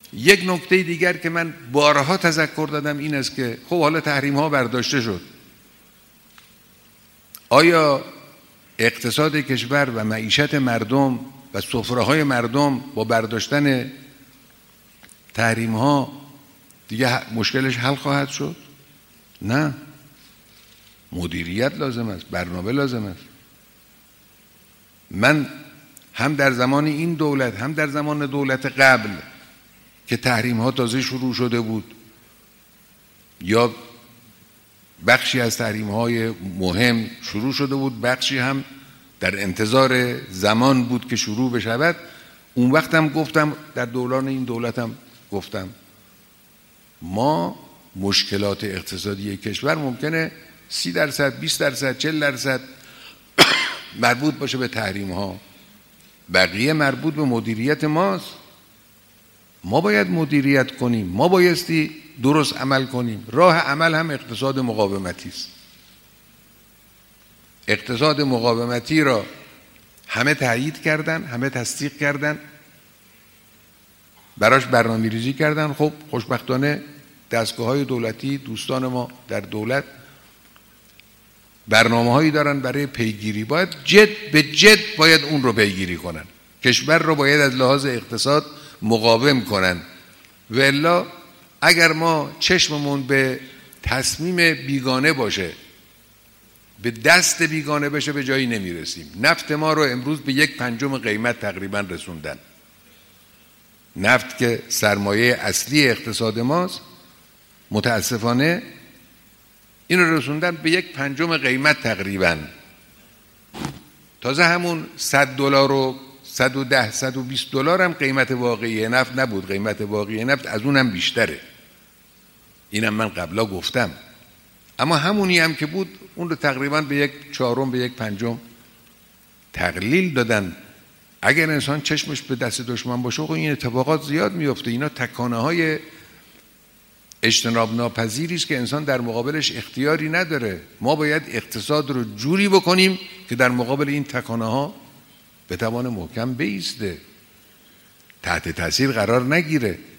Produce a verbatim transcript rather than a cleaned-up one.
یک نکته دیگر که من بارها تذکر دادم این است که خب حالا تحریم ها برداشته شد، آیا اقتصاد کشور و معیشت مردم و سفره های مردم با برداشتن تحریم ها دیگه مشکلش حل خواهد شد؟ نه، مدیریت لازم است، برنامه لازم است. من هم در زمان این دولت هم در زمان دولت قبل که تحریم ها تازه شروع شده بود یا بخشی از تحریم های مهم شروع شده بود، بخشی هم در انتظار زمان بود که شروع بشود، اون وقت هم گفتم، در دوران این دولت هم گفتم ما مشکلات اقتصادی کشور ممکنه سی درصد، بیست درصد، چل درصد مربوط باشه به تحریم ها، بقیه مربوط به مدیریت ماست. ما باید مدیریت کنیم، ما بایستی درست عمل کنیم. راه عمل هم اقتصاد مقاومتی است. اقتصاد مقاومتی را همه تایید کردن، همه تصدیق کردن، براش برنامه ریزی کردن. خب خوشبختانه دستگاه های دولتی، دوستان ما در دولت برنامه هایی دارن برای پیگیری. باید جد به جد باید اون رو پیگیری کنن، کشور رو باید از لحاظ اقتصاد مقاوم کنن، و الا اگر ما چشممون به تصمیم بیگانه باشه، به دست بیگانه بشه، به جایی نمیرسیم. نفت ما رو امروز به یک پنجم قیمت تقریبا رسوندن. نفت که سرمایه اصلی اقتصاد ماست، متاسفانه این رو رسوندن به یک پنجم قیمت تقریبا. تازه همون صد دلار و صد و ده صد و بیست دلار هم قیمت واقعی نفت نبود، قیمت واقعی نفت از اونم بیشتره. اینم من قبلا گفتم. اما همونی هم که بود اون رو تقریبا به یک چهارم، به یک پنجم تقلیل دادن. اگر انسان چشمش به دست دشمن باشه، خب این اتفاقات زیاد میفته. اینا تکانه های اجتناب ناپذیری است که انسان در مقابلش اختیاری نداره. ما باید اقتصاد رو جوری بکنیم که در مقابل این تکانه ها بتوانه محکم بایسته، تحت تاثیر قرار نگیره.